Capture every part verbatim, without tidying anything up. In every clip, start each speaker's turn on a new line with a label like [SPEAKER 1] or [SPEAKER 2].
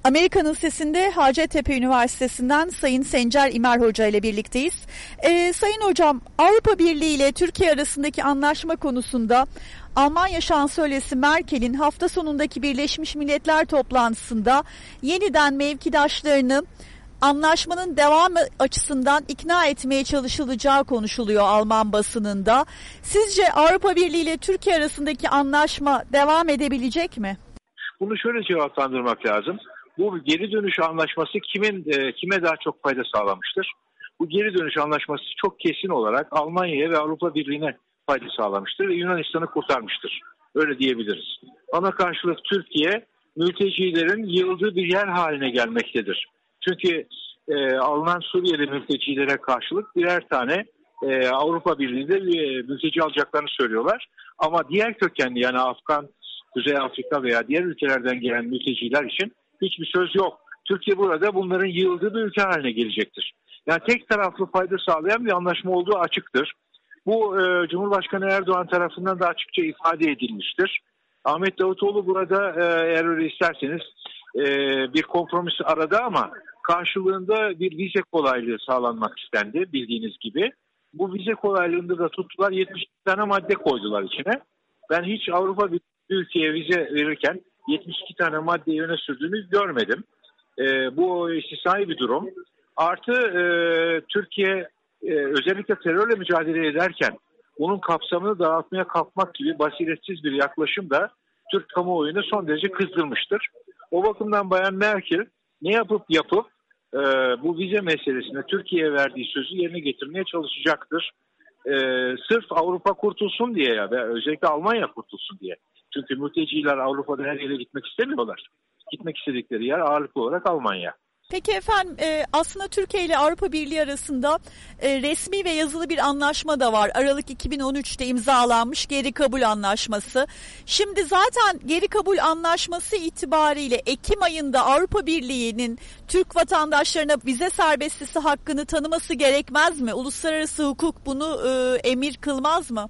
[SPEAKER 1] Amerika'nın Sesi'nde Hacettepe Üniversitesi'nden Sayın Sencer İmer Hoca ile birlikteyiz. Ee, Sayın Hocam, Avrupa Birliği ile Türkiye arasındaki anlaşma konusunda Almanya Şansölyesi Merkel'in hafta sonundaki Birleşmiş Milletler toplantısında yeniden mevkidaşlarını anlaşmanın devamı açısından ikna etmeye çalışılacağı konuşuluyor Alman basınında. Sizce Avrupa Birliği ile Türkiye arasındaki anlaşma devam edebilecek mi?
[SPEAKER 2] Bunu şöyle cevaplandırmak lazım. Bu geri dönüş anlaşması kimin e, kime daha çok fayda sağlamıştır? Bu geri dönüş anlaşması çok kesin olarak Almanya'ya ve Avrupa Birliği'ne fayda sağlamıştır ve Yunanistan'ı kurtarmıştır. Öyle diyebiliriz. Ona karşılık Türkiye mültecilerin yığıldığı bir yer haline gelmektedir. Çünkü e, alınan Suriyeli mültecilere karşılık birer tane e, Avrupa Birliği'nde e, mülteci alacaklarını söylüyorlar. Ama diğer kökenli yani Afgan, Kuzey Afrika veya diğer ülkelerden gelen mülteciler için hiçbir söz yok. Türkiye burada bunların yığıldığı bir ülke haline gelecektir. Yani tek taraflı fayda sağlayan bir anlaşma olduğu açıktır. Bu e, Cumhurbaşkanı Erdoğan tarafından da açıkça ifade edilmiştir. Ahmet Davutoğlu burada e, eğer öyle isterseniz e, bir kompromis aradı ama karşılığında bir vize kolaylığı sağlanmak istendi bildiğiniz gibi. Bu vize kolaylığında da tuttular yetmiş tane madde koydular içine. Ben hiç Avrupa bir ülkeye vize verirken yetmiş iki tane maddeyi öne sürdüğünü görmedim. E, bu istisnai bir durum. Artı e, Türkiye e, özellikle terörle mücadele ederken bunun kapsamını dağıtmaya kalkmak gibi basiretsiz bir yaklaşım da Türk kamuoyunu son derece kızdırmıştır. O bakımdan Bayan Merkel ne yapıp yapıp e, bu vize meselesine Türkiye'ye verdiği sözü yerine getirmeye çalışacaktır. E, sırf Avrupa kurtulsun diye ya ve özellikle Almanya kurtulsun diye. Çünkü mülteciler Avrupa'da her yere gitmek istemiyorlar. Gitmek istedikleri yer ağırlıklı olarak Almanya.
[SPEAKER 1] Peki efendim aslında Türkiye ile Avrupa Birliği arasında resmi ve yazılı bir anlaşma da var. Aralık iki bin on üçte imzalanmış geri kabul anlaşması. Şimdi zaten geri kabul anlaşması itibariyle Ekim ayında Avrupa Birliği'nin Türk vatandaşlarına vize serbestisi hakkını tanıması gerekmez mi? Uluslararası hukuk bunu emir kılmaz mı?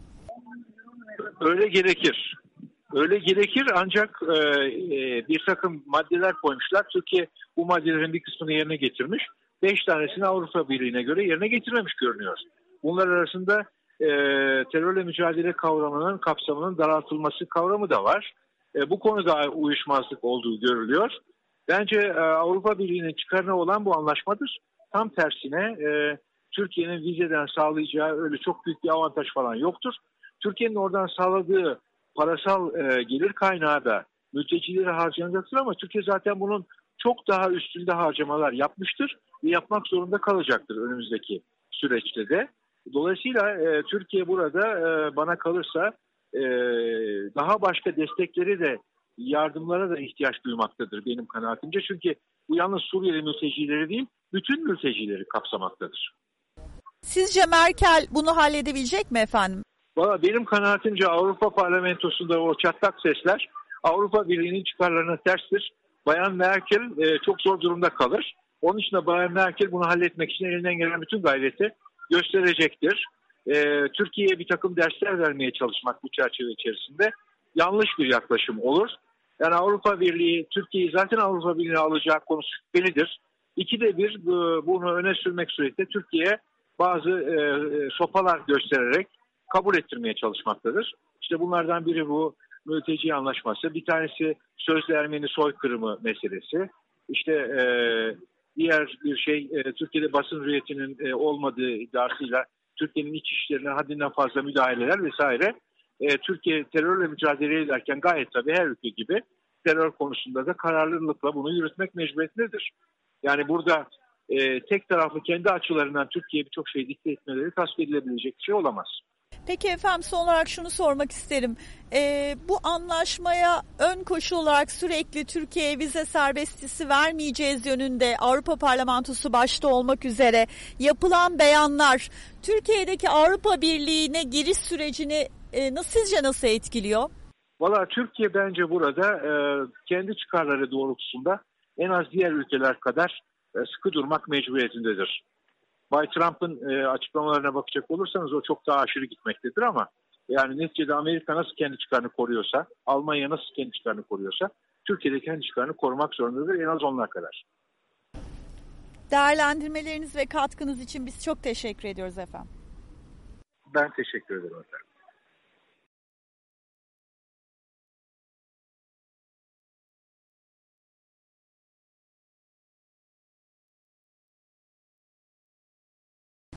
[SPEAKER 2] Öyle gerekir. Öyle gerekir ancak e, e, bir takım maddeler koymuşlar. Türkiye bu maddelerin bir kısmını yerine getirmiş. Beş tanesini Avrupa Birliği'ne göre yerine getirmemiş görünüyor. Bunlar arasında e, terörle mücadele kavramının kapsamının daraltılması kavramı da var. E, bu konuda uyuşmazlık olduğu görülüyor. Bence e, Avrupa Birliği'nin çıkarına olan bu anlaşmadır. Tam tersine e, Türkiye'nin vizeden sağlayacağı öyle çok büyük bir avantaj falan yoktur. Türkiye'nin oradan sağladığı parasal e, gelir kaynağı da mültecilere harcanacaktır ama Türkiye zaten bunun çok daha üstünde harcamalar yapmıştır ve yapmak zorunda kalacaktır önümüzdeki süreçte de. Dolayısıyla e, Türkiye burada e, bana kalırsa e, daha başka destekleri de yardımlara da ihtiyaç duymaktadır benim kanaatimce. Çünkü bu yalnız Suriyeli mültecileri değil, bütün mültecileri kapsamaktadır.
[SPEAKER 1] Sizce Merkel bunu halledebilecek mi efendim?
[SPEAKER 2] Valla benim kanaatimce Avrupa Parlamentosu'nda o çatlak sesler Avrupa Birliği'nin çıkarlarına terstir. Bayan Merkel e, çok zor durumda kalır. Onun için de Bayan Merkel bunu halletmek için elinden gelen bütün gayreti gösterecektir. E, Türkiye'ye bir takım dersler vermeye çalışmak bu çerçeve içerisinde yanlış bir yaklaşım olur. Yani Avrupa Birliği Türkiye'yi zaten Avrupa Birliği'ne alacağı konusu şüphelidir. İkide bir bu, bunu öne sürmek suretiyle Türkiye'ye bazı e, sopalar göstererek kabul ettirmeye çalışmaktadır. İşte bunlardan biri bu mülteci anlaşması. Bir tanesi sözde Ermeni soykırımı meselesi. İşte e, diğer bir şey e, Türkiye'de basın hürriyetinin e, olmadığı iddiasıyla Türkiye'nin iç işlerine haddinden fazla müdahaleler vesaire. E, Türkiye terörle mücadele ederken gayet tabii her ülke gibi terör konusunda da kararlılıkla bunu yürütmek mecburiyetindedir. Yani burada e, tek taraflı kendi açılarından Türkiye'ye birçok şey dikte etmeleri tasvir edilebilecek bir şey olamaz.
[SPEAKER 1] Peki efendim son olarak şunu sormak isterim. Ee, bu anlaşmaya ön koşu olarak sürekli Türkiye'ye vize serbestisi vermeyeceğiz yönünde Avrupa Parlamentosu başta olmak üzere yapılan beyanlar Türkiye'deki Avrupa Birliği'ne giriş sürecini e, nasıl, sizce nasıl etkiliyor?
[SPEAKER 2] Valla Türkiye bence burada e, kendi çıkarları doğrultusunda en az diğer ülkeler kadar e, sıkı durmak mecburiyetindedir. Bay Trump'ın e, açıklamalarına bakacak olursanız o çok daha aşırı gitmektedir ama yani neticede Amerika nasıl kendi çıkarını koruyorsa, Almanya nasıl kendi çıkarını koruyorsa Türkiye'deki kendi çıkarını korumak zorundadır en az onlar kadar.
[SPEAKER 1] Değerlendirmeleriniz ve katkınız için biz çok teşekkür ediyoruz efendim.
[SPEAKER 2] Ben teşekkür ederim efendim.